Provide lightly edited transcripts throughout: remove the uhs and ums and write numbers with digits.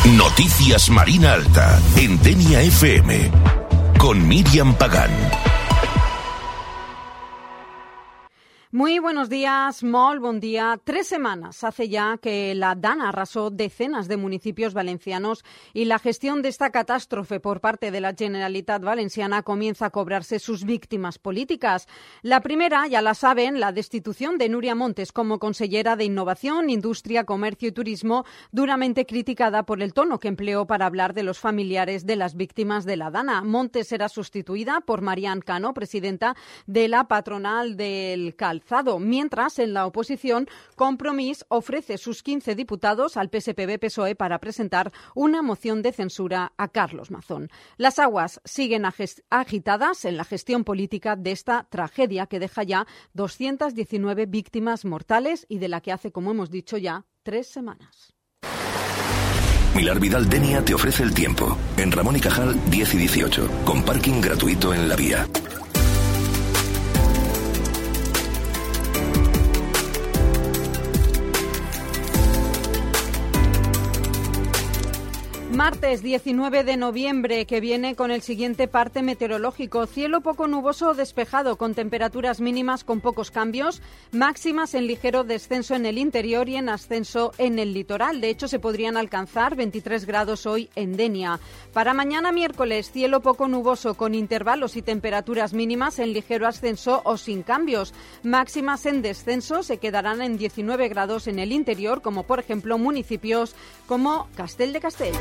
Noticias Marina Alta, en Denia FM, con Miriam Pagán. Muy buenos días, molt bon día. 3 semanas hace ya que la DANA arrasó decenas de municipios valencianos y la gestión de esta catástrofe por parte de la Generalitat Valenciana comienza a cobrarse sus víctimas políticas. La primera, ya la saben, la destitución de Núria Montes como consellera de Innovación, Industria, Comercio y Turismo, duramente criticada por el tono que empleó para hablar de los familiares de las víctimas de la DANA. Montes será sustituida por Marian Cano, presidenta de la patronal del Calzado. Mientras, en la oposición, Compromís ofrece sus 15 diputados al PSPV-PSOE para presentar una moción de censura a Carlos Mazón. Las aguas siguen agitadas en la gestión política de esta tragedia que deja ya 219 víctimas mortales y de la que hace, como hemos dicho ya, 3 semanas. Millar Vidal Denia te ofrece el tiempo. En Ramón y Cajal 10 y 18, con parking gratuito en la vía. Martes 19 de noviembre, que viene con el siguiente parte meteorológico. Cielo poco nuboso o despejado, con temperaturas mínimas con pocos cambios, máximas en ligero descenso en el interior y en ascenso en el litoral. De hecho, se podrían alcanzar 23 grados hoy en Denia. Para mañana miércoles, cielo poco nuboso, con intervalos y temperaturas mínimas en ligero ascenso o sin cambios. Máximas en descenso se quedarán en 19 grados en el interior, como por ejemplo municipios como Castell de Castells.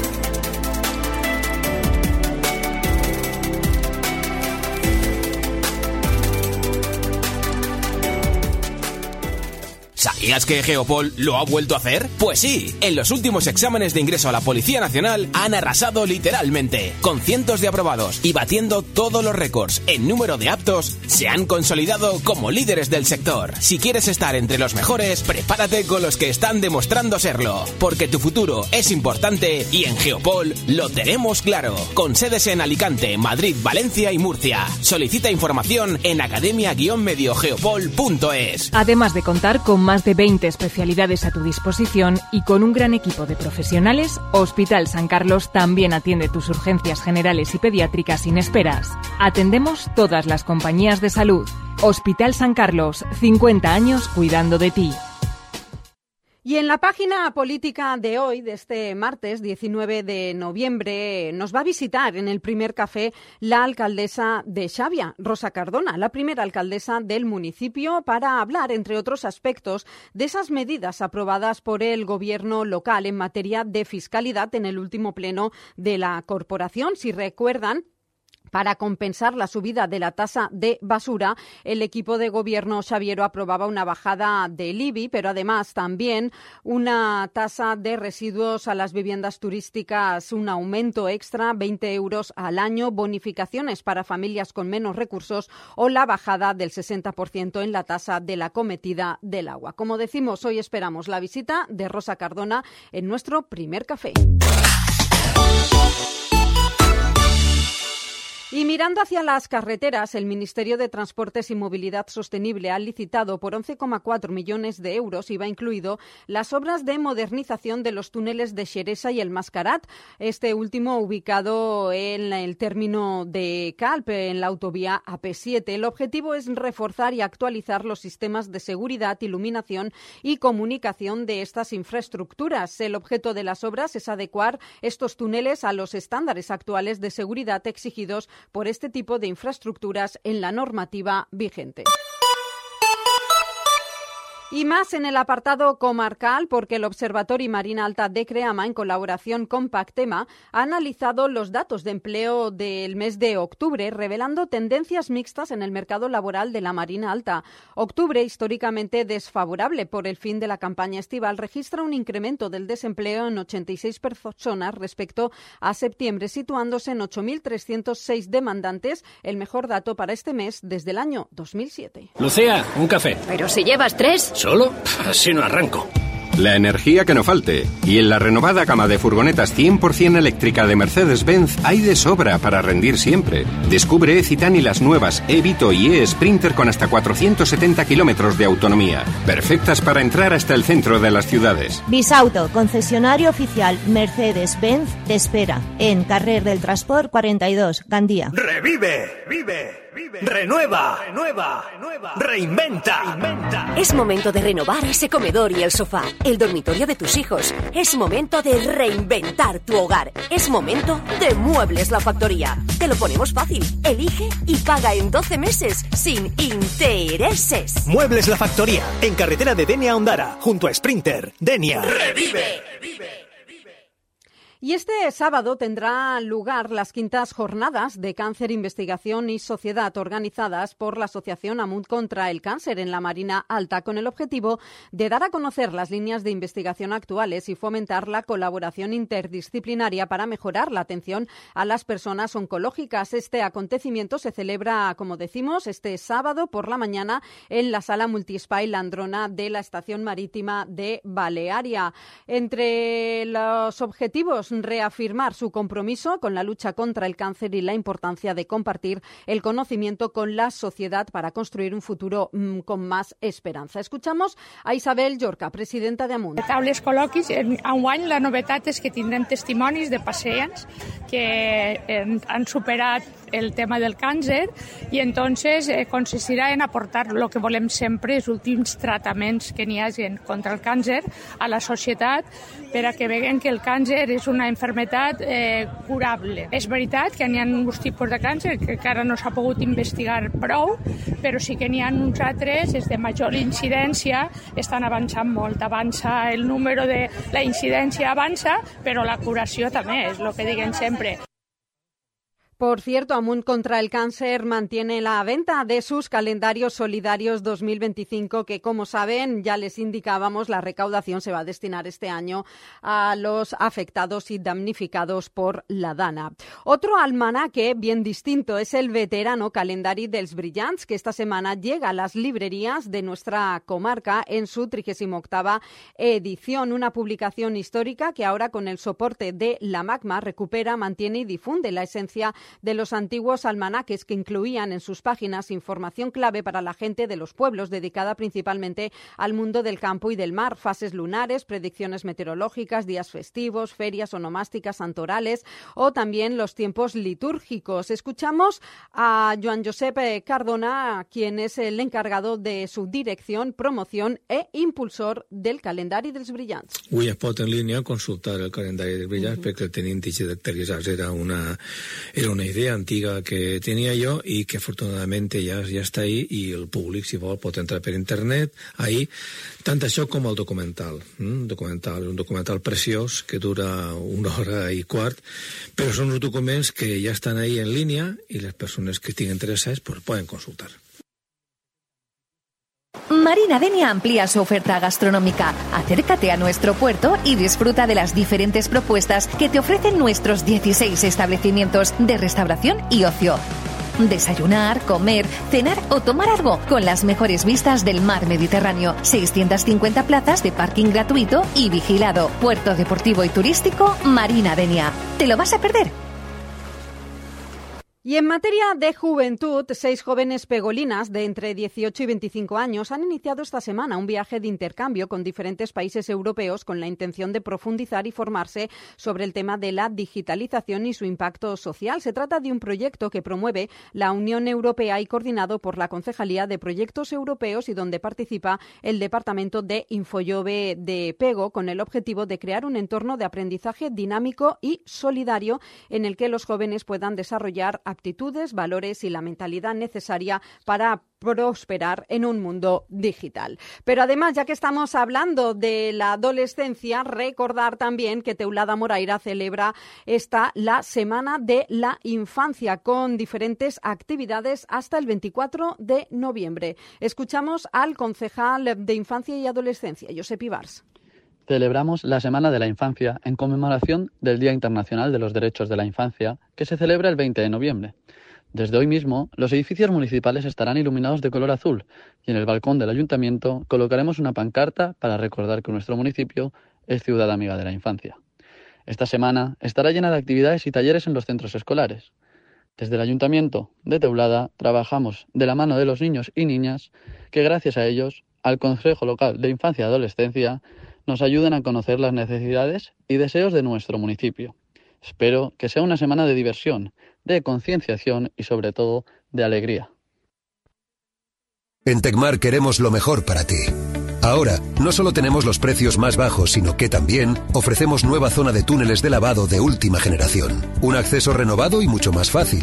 ¿Sabías que Geopol lo ha vuelto a hacer? Pues sí, en los últimos exámenes de ingreso a la Policía Nacional han arrasado literalmente, con cientos de aprobados y batiendo todos los récords en número de aptos, se han consolidado como líderes del sector. Si quieres estar entre los mejores, prepárate con los que están demostrando serlo, porque tu futuro es importante y en Geopol lo tenemos claro, con sedes en Alicante, Madrid, Valencia y Murcia. Solicita información en academia-mediogeopol.es. Además de contar con más de 20 especialidades a tu disposición y con un gran equipo de profesionales, Hospital San Carlos también atiende tus urgencias generales y pediátricas sin esperas. Atendemos todas las compañías de salud. Hospital San Carlos, 50 años cuidando de ti. Y en la página política de hoy, de este martes 19 de noviembre, nos va a visitar en el primer café la alcaldesa de Xàbia, Rosa Cardona, la primera alcaldesa del municipio, para hablar, entre otros aspectos, de esas medidas aprobadas por el gobierno local en materia de fiscalidad en el último pleno de la corporación. Si recuerdan, para compensar la subida de la tasa de basura, el equipo de gobierno xaviero aprobaba una bajada del IBI, pero además también una tasa de residuos a las viviendas turísticas, un aumento extra, 20 euros al año, bonificaciones para familias con menos recursos o la bajada del 60% en la tasa de la acometida del agua. Como decimos, hoy esperamos la visita de Rosa Cardona en nuestro primer café. Y mirando hacia las carreteras, el Ministerio de Transportes y Movilidad Sostenible ha licitado por 11,4 millones de euros, IVA incluido, las obras de modernización de los túneles de Xeresa y el Mascarat, este último ubicado en el término de Calp, en la autovía AP7. El objetivo es reforzar y actualizar los sistemas de seguridad, iluminación y comunicación de estas infraestructuras. El objeto de las obras es adecuar estos túneles a los estándares actuales de seguridad exigidos por este tipo de infraestructuras en la normativa vigente. Y más en el apartado comarcal, porque el Observatorio Marina Alta de Creama, en colaboración con Pactema, ha analizado los datos de empleo del mes de octubre, revelando tendencias mixtas en el mercado laboral de la Marina Alta. Octubre, históricamente desfavorable por el fin de la campaña estival, registra un incremento del desempleo en 86 personas respecto a septiembre, situándose en 8.306 demandantes, el mejor dato para este mes desde el año 2007. Lucía, un café. Pero si llevas 3. ¿Solo? Así no arranco. La energía que no falte. Y en la renovada gama de furgonetas 100% eléctrica de Mercedes-Benz hay de sobra para rendir siempre. Descubre E-Citan y las nuevas E-Vito y E-Sprinter con hasta 470 kilómetros de autonomía. Perfectas para entrar hasta el centro de las ciudades. Bisauto, concesionario oficial Mercedes-Benz, te espera en Carrer del Transport 42, Gandía. ¡Revive! ¡Vive! ¡Renueva! ¡Reinventa! Es momento de renovar ese comedor y el sofá, el dormitorio de tus hijos. Es momento de reinventar tu hogar. Es momento de Muebles La Factoría. Te lo ponemos fácil. Elige y paga en 12 meses sin intereses. Muebles La Factoría, en carretera de Denia a Ondara, junto a Sprinter. Denia. ¡Revive! Y este sábado tendrá lugar las 5ª jornadas de Cáncer, Investigación y Sociedad organizadas por la Asociación Amunt contra el Cáncer en la Marina Alta, con el objetivo de dar a conocer las líneas de investigación actuales y fomentar la colaboración interdisciplinaria para mejorar la atención a las personas oncológicas. Este acontecimiento se celebra, como decimos, este sábado por la mañana en la Sala Multispai Landrona de la Estación Marítima de Balearia. Entre los objetivos, reafirmar su compromiso con la lucha contra el cáncer y la importancia de compartir el conocimiento con la sociedad para construir un futuro con más esperança. Escuchamos a Isabel Llorca, presidenta de Amunt. Taules col·loquis, enguany la novetat és que tindrem testimonis de pacients que han superat el tema del càncer i entonces consistirà en aportar el que volem sempre, els últims tractaments que n'hi hagi contra el càncer a la societat per a que veguen que el càncer és una enfermedad curable. És veritat que n'hi ha uns tipus de càncer que encara no s'ha pogut investigar prou, però sí que n'hi ha uns altres, és de major incidència, estan avançant molt. Avança el número de la incidència avança, però la curació també, és el que diguen sempre. Por cierto, Amunt contra el Cáncer mantiene la venta de sus calendarios solidarios 2025, que, como saben, ya les indicábamos, la recaudación se va a destinar este año a los afectados y damnificados por la Dana. Otro almanaque bien distinto es el veterano Calendari dels Brillants, que esta semana llega a las librerías de nuestra comarca en su 38ª edición. Una publicación histórica que ahora, con el soporte de la Magma, recupera, mantiene y difunde la esencia de los antiguos almanaques, que incluían en sus páginas información clave para la gente de los pueblos, dedicada principalmente al mundo del campo y del mar, fases lunares, predicciones meteorológicas, días festivos, ferias onomásticas, santorales o también los tiempos litúrgicos. Escuchamos a Joan Josep Cardona, quien es el encargado de su dirección, promoción e impulsor del Calendari dels Brillants. Avui es pot en línia consultar el Calendari dels Brillants perquè el tenim digitalitzat. Era una idea antiga que tenia jo i que afortunadamente ja està ahí, i el públic, si vol, pot entrar per internet ahí, tant això com el documental. Un documental preciós que dura 1 hora i quart, però són uns documents que ja estan ahí en línia i les persones que estiguin interessades pues poden consultar. Marina Denia amplía su oferta gastronómica. Acércate a nuestro puerto y disfruta de las diferentes propuestas que te ofrecen nuestros 16 establecimientos de restauración y ocio. Desayunar, comer, cenar o tomar algo con las mejores vistas del mar Mediterráneo. 650 plazas de parking gratuito y vigilado. Puerto deportivo y turístico Marina Denia. ¿Te lo vas a perder? Y en materia de juventud, 6 jóvenes pegolinas de entre 18 y 25 años han iniciado esta semana un viaje de intercambio con diferentes países europeos con la intención de profundizar y formarse sobre el tema de la digitalización y su impacto social. Se trata de un proyecto que promueve la Unión Europea y coordinado por la Concejalía de Proyectos Europeos y donde participa el Departamento de Infojove de Pego, con el objetivo de crear un entorno de aprendizaje dinámico y solidario en el que los jóvenes puedan desarrollar aptitudes, valores y la mentalidad necesaria para prosperar en un mundo digital. Pero además, ya que estamos hablando de la adolescencia, recordar también que Teulada Moraira celebra la Semana de la Infancia con diferentes actividades hasta el 24 de noviembre. Escuchamos al concejal de Infancia y Adolescencia, Josep Ibars. Celebramos la Semana de la Infancia en conmemoración del Día Internacional de los Derechos de la Infancia, que se celebra el 20 de noviembre. Desde hoy mismo, los edificios municipales estarán iluminados de color azul y en el balcón del ayuntamiento colocaremos una pancarta para recordar que nuestro municipio es ciudad amiga de la infancia. Esta semana estará llena de actividades y talleres en los centros escolares. Desde el Ayuntamiento de Teulada trabajamos de la mano de los niños y niñas que gracias a ellos, al Consejo Local de Infancia y Adolescencia, nos ayuden a conocer las necesidades y deseos de nuestro municipio. Espero que sea una semana de diversión, de concienciación y sobre todo de alegría. En Tecmar queremos lo mejor para ti. Ahora, no solo tenemos los precios más bajos, sino que también ofrecemos nueva zona de túneles de lavado de última generación. Un acceso renovado y mucho más fácil.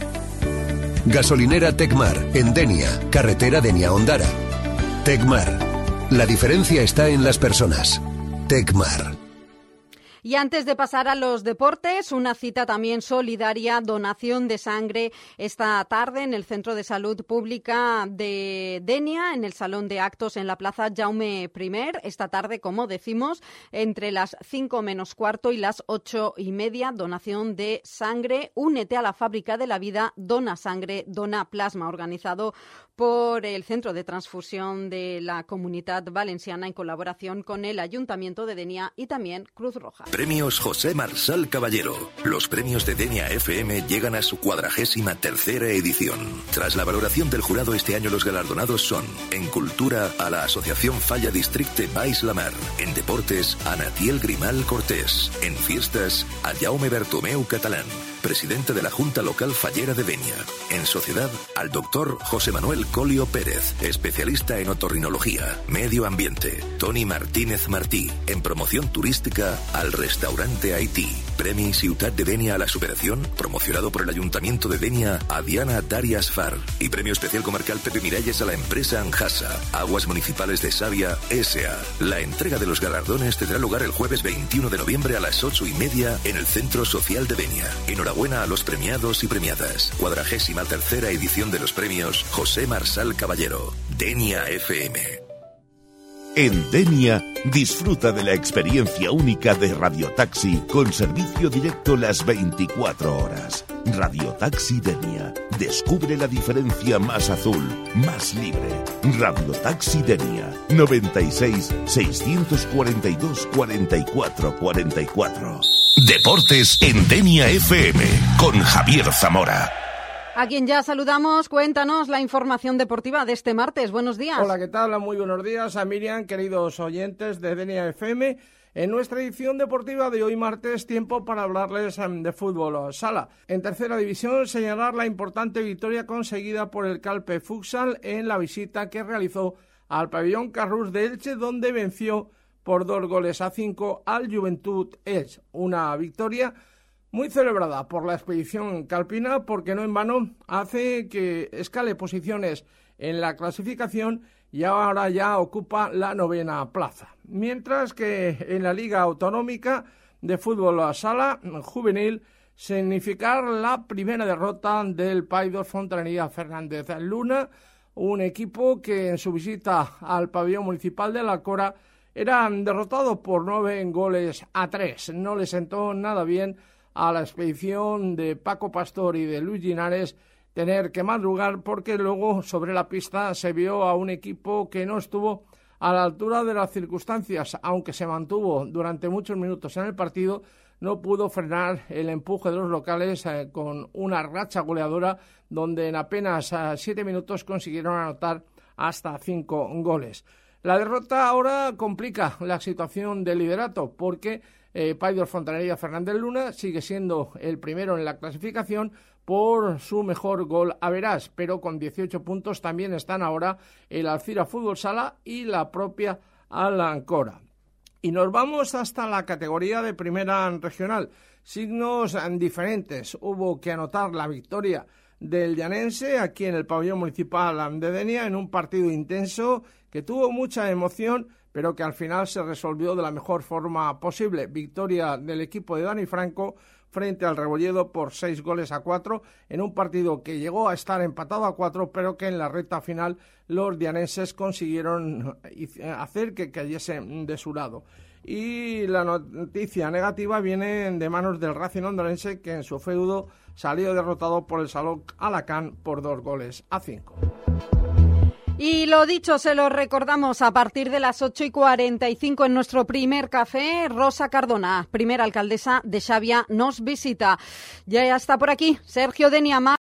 Gasolinera Tecmar, en Denia, carretera Denia-Ondara. Tecmar. La diferencia está en las personas. Tecmar. Y antes de pasar a los deportes, una cita también solidaria, donación de sangre esta tarde en el Centro de Salud Pública de Denia, en el Salón de Actos en la Plaza Jaume I. Esta tarde, como decimos, entre las 5 menos cuarto y las 8:30, donación de sangre. Únete a la Fábrica de la Vida, dona sangre, dona plasma, organizado por el Centro de Transfusión de la Comunitat Valenciana en colaboración con el Ayuntamiento de Denia y también Cruz Roja. Premios José Marsal Caballero. Los premios de Denia FM llegan a su 43ª edición. Tras la valoración del jurado, este año los galardonados son: en Cultura, a la Asociación Falla Districte Baix la Mar; en Deportes, a Natiel Grimal Cortés; en Fiestas, a Jaume Bertomeu Catalán, presidente de la Junta Local Fallera de Denia; en Sociedad, al doctor José Manuel Colio Pérez, especialista en otorrinología, medio ambiente; Toni Martínez Martí; en Promoción Turística, al Restaurante Haití; Premi Ciutat de Denia a la Superación, promocionado por el Ayuntamiento de Denia, a Diana Darias Far; y Premio Especial Comarcal Pepe Miralles a la empresa Anjasa; Aguas Municipales de Savia S.A. La entrega de los galardones tendrá lugar el jueves 21 de noviembre a las 8:30 en el Centro Social de Denia. Enhorabuena a los premiados y premiadas. 43ª edición de los premios José Marsal Caballero. Denia FM. En Denia, disfruta de la experiencia única de Radiotaxi con servicio directo las 24 horas. Radiotaxi Denia. Descubre la diferencia más azul, más libre. Radiotaxi Denia. 96 642 44 44. Deportes en Denia FM con Javier Zamora. A quien ya saludamos, cuéntanos la información deportiva de este martes. Buenos días. Hola, ¿qué tal? Muy buenos días a Miriam, queridos oyentes de Denia FM. En nuestra edición deportiva de hoy martes, tiempo para hablarles de fútbol sala. En tercera división, señalar la importante victoria conseguida por el Calpe Futsal en la visita que realizó al pabellón Carrús de Elche, donde venció por 2-5 al Juventud Elche. Una victoria muy celebrada por la expedición calpina, porque no en vano hace que escale posiciones en la clasificación y ahora ya ocupa la 9ª plaza. Mientras que en la Liga Autonómica de Fútbol Sala Juvenil, significar la primera derrota del Paidós Fontanería Fernández Luna, un equipo que en su visita al pabellón municipal de la Alcora era derrotado por 9-3. No le sentó nada bien a la expedición de Paco Pastor y de Luis Linares tener que madrugar, porque luego sobre la pista se vio a un equipo que no estuvo a la altura de las circunstancias. Aunque se mantuvo durante muchos minutos en el partido, no pudo frenar el empuje de los locales con una racha goleadora donde en apenas 7 minutos consiguieron anotar hasta 5 goles. La derrota ahora complica la situación del liderato, porque Paidós Fontanería Fernández Luna sigue siendo el primero en la clasificación por su mejor gol average, pero con 18 puntos también están ahora el Alcira Fútbol Sala y la propia Alancora. Y nos vamos hasta la categoría de primera regional. Signos diferentes. Hubo que anotar la victoria del Llanense aquí en el pabellón municipal de Denia en un partido intenso que tuvo mucha emoción, pero que al final se resolvió de la mejor forma posible. Victoria del equipo de Dani Franco frente al Rebolledo por 6-4 en un partido que llegó a estar empatado a 4, pero que en la recta final los dianenses consiguieron hacer que cayese de su lado. Y la noticia negativa viene de manos del Racing hondurense, que en su feudo salió derrotado por el Salón Alacant por 2-5. Y lo dicho, se lo recordamos, a partir de las 8:45 en nuestro primer café, Rosa Cardona, primera alcaldesa de Xàbia, nos visita. Ya está por aquí Sergio Denia.